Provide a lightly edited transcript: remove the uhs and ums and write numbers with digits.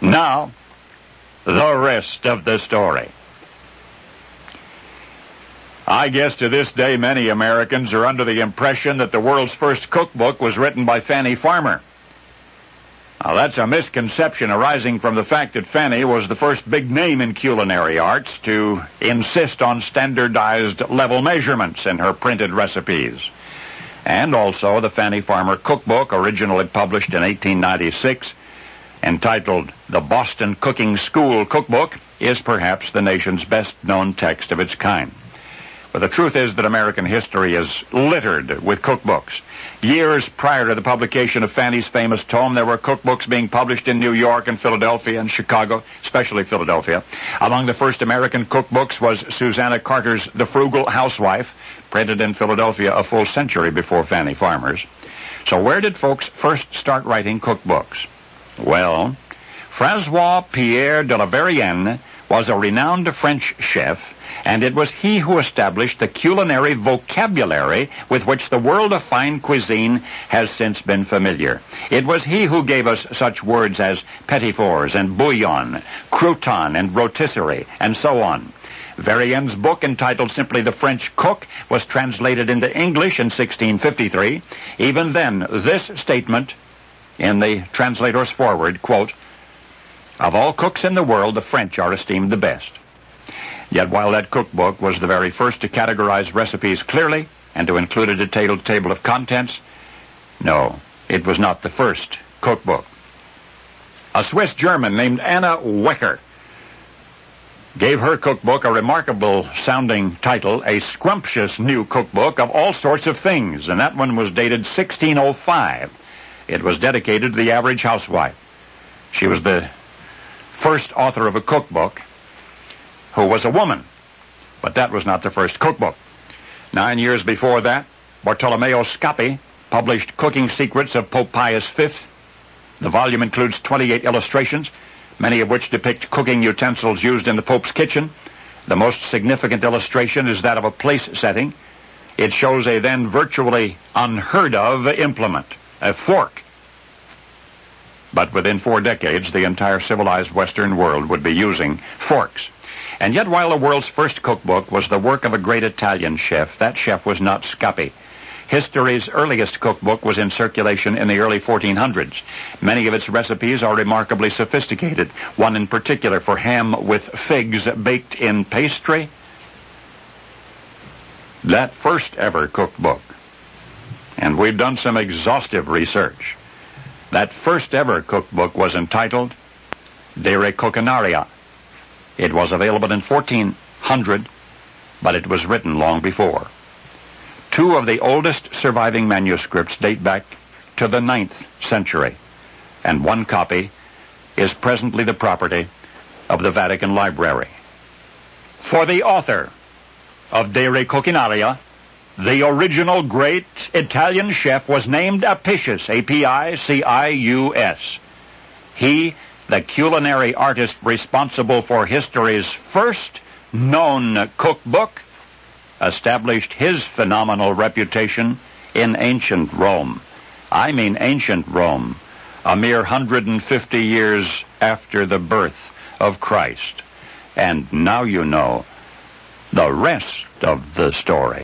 Now, the rest of the story. I guess to this day many Americans are under the impression that the world's first cookbook was written by Fanny Farmer. Now, that's a misconception arising from the fact that Fanny was the first big name in culinary arts to insist on standardized level measurements in her printed recipes. And also the Fanny Farmer Cookbook, originally published in 1896, entitled The Boston Cooking School Cookbook, is perhaps the nation's best-known text of its kind. But the truth is that American history is littered with cookbooks. Years prior to the publication of Fanny's famous tome, there were cookbooks being published in New York and Philadelphia and Chicago, especially Philadelphia. Among the first American cookbooks was Susanna Carter's The Frugal Housewife, printed in Philadelphia a full century before Fanny Farmer's. So where did folks first start writing cookbooks? Well, François Pierre de la Verrienne was a renowned French chef, and it was he who established the culinary vocabulary with which the world of fine cuisine has since been familiar. It was he who gave us such words as petit fours and bouillon, crouton and rotisserie, and so on. Verrienne's book, entitled simply The French Cook, was translated into English in 1653. Even then, this statement in the translator's foreword, quote, "Of all cooks in the world, the French are esteemed the best." Yet while that cookbook was the very first to categorize recipes clearly and to include a detailed table of contents, no, it was not the first cookbook. A Swiss German named Anna Wecker gave her cookbook a remarkable-sounding title, A Scrumptious New Cookbook of All Sorts of Things, and that one was dated 1605. It was dedicated to the average housewife. She was the first author of a cookbook who was a woman, but that was not the first cookbook. 9 years before that, Bartolomeo Scappi published Cooking Secrets of Pope Pius V. The volume includes 28 illustrations, many of which depict cooking utensils used in the Pope's kitchen. The most significant illustration is that of a place setting. It shows a then virtually unheard-of implement, a fork. But within 4 decades, the entire civilized Western world would be using forks. And yet, while the world's first cookbook was the work of a great Italian chef, that chef was not Scappi. History's earliest cookbook was in circulation in the early 1400s. Many of its recipes are remarkably sophisticated. One in particular for ham with figs baked in pastry. That first ever cookbook, and we've done some exhaustive research, that first ever cookbook was entitled De Re Coquinaria. It was available in 1400, but it was written long before. 2 of the oldest surviving manuscripts date back to the 9th century, and 1 copy is presently the property of the Vatican Library. For the author of De Re Coquinaria, the original great Italian chef was named Apicius, Apicius. He, the culinary artist responsible for history's first known cookbook, established his phenomenal reputation in ancient Rome. I mean ancient Rome, a mere 150 years after the birth of Christ. And now you know the rest of the story.